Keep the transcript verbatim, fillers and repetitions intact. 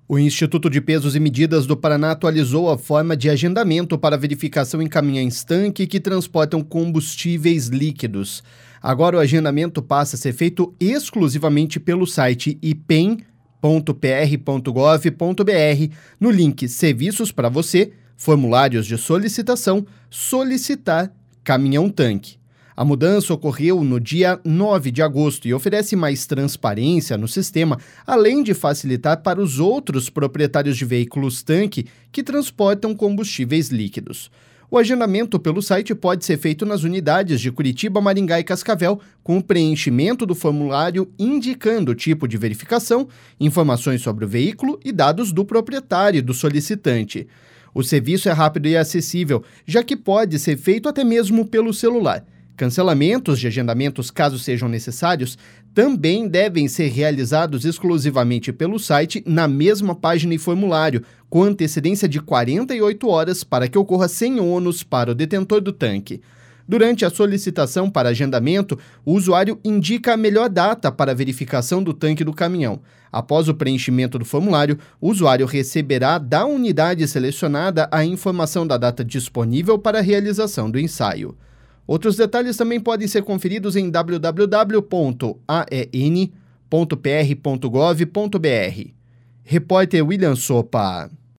O Instituto de Pesos e Medidas do Paraná atualizou a forma de agendamento para verificação em caminhões-tanque que transportam combustíveis líquidos. Agora o agendamento passa a ser feito exclusivamente pelo site i p e m ponto p r ponto gov ponto b r, no link Serviços para você, Formulários de Solicitação, Solicitar Caminhão-Tanque. A mudança ocorreu no dia nove de agosto e oferece mais transparência no sistema, além de facilitar para os outros proprietários de veículos-tanque que transportam combustíveis líquidos. O agendamento pelo site pode ser feito nas unidades de Curitiba, Maringá e Cascavel, com o preenchimento do formulário indicando o tipo de verificação, informações sobre o veículo e dados do proprietário e do solicitante. O serviço é rápido e acessível, já que pode ser feito até mesmo pelo celular. Cancelamentos de agendamentos, caso sejam necessários, também devem ser realizados exclusivamente pelo site na mesma página e formulário, com antecedência de quarenta e oito horas para que ocorra sem ônus para o detentor do tanque. Durante a solicitação para agendamento, o usuário indica a melhor data para a verificação do tanque do caminhão. Após o preenchimento do formulário, o usuário receberá da unidade selecionada a informação da data disponível para a realização do ensaio. Outros detalhes também podem ser conferidos em w w w ponto a e n ponto p r ponto gov ponto b r. Repórter William Sopa.